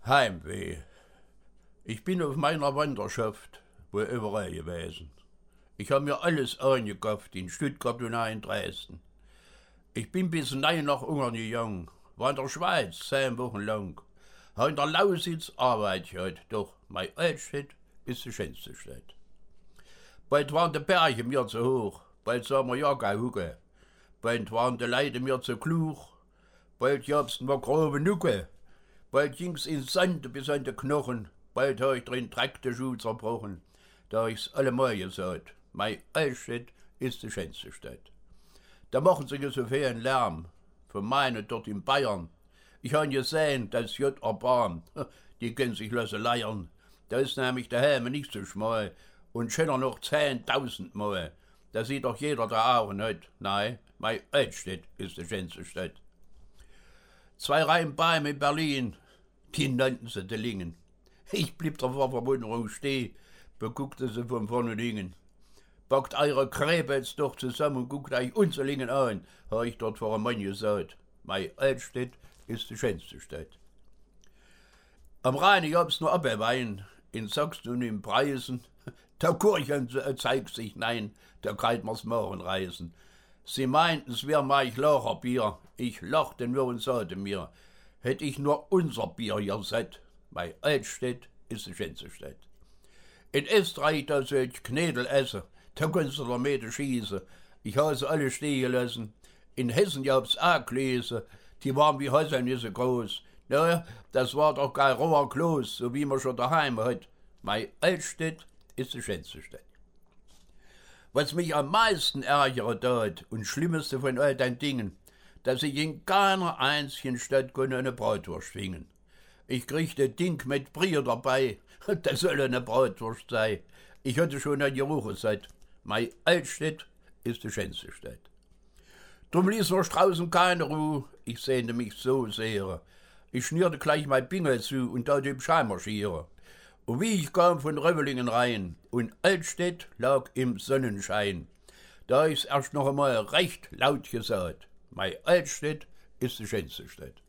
Heimweh. Ich bin auf meiner Wanderschaft, wo überall gewesen. Ich habe mir alles eingekauft, in Stuttgart und auch in Dresden. Ich bin bis nein nach Ungarn gegangen, war in der Schweiz 10 Wochen lang. Habe in der Lausitz Arbeit gehabt, doch mein Altstadt ist die schönste Stadt. Bald waren die Berge mir zu hoch, bald sah man ja kein Hucke. Bald waren die Leute mir zu klug, bald gab's nur grobe Nucke. Bald ging's ins Sand bis an die Knochen, bald hab ich drin Dreck die Schuhe zerbrochen. Da ich's allemal gesagt, mein Altstadt ist die schönste Stadt. Da machen sie so viel einen Lärm, von meinen dort in Bayern. Ich habe gesehen, das J. Erbarm, die können sich lassen leiern. Da ist nämlich der Helm nicht so schmal und schöner noch 10.000 Mal. Da sieht doch jeder da auch nicht. Nein, mein Altstadt ist die schönste Stadt. 2 Reihen Bäume in Berlin, die nannten sie die Lingen. Ich blieb da vor Verwunderung stehen, beguckte sie von vorne liegen. Packt eure Gräber jetzt doch zusammen und guckt euch unsere Lingen an, habe ich dort vor einem Mann gesagt. Meine Altstadt ist die schönste Stadt. Am Rhein gab's nur Apfelwein, in Sachsen und in Preisen. Da Kurchen zeigt sich, nein, da kann man's morgen reisen. Sie meinten, es wär mein Lacherbier. Ich lachte nur und sagte mir, hätt ich nur unser Bier gesett. Meine Altstadt ist die schönste Stadt. In Österreich, da soll ich Knädel essen, da kannst du der Mädel schießen. Ich habe sie alle stehen gelassen. In Hessen gab's auch Gläser, die waren wie Haselnüsse groß. Na, das war doch kein roher Kloß, so wie man schon daheim hat. Meine Altstadt ist die schönste Stadt. Was mich am meisten ärgert dort und Schlimmste von all den Dingen, dass ich in keiner einzigen Stadt eine Bratwurst schwingen. Ich kriegte Ding mit Brier dabei, das soll eine Bratwurst sein. Ich hatte schon ein Geruch gesagt, meine Altstadt ist die schönste Stadt. Drum ließ mir draußen keine Ruhe, ich sehnte mich so sehr. Ich schnürte gleich mein Bingel zu und da dem Scheinmarschiere. Und wie ich kam von Rövelingen rein und Altstadt lag im Sonnenschein, da ich's erst noch einmal recht laut gesagt, meine Altstadt ist die schönste Stadt.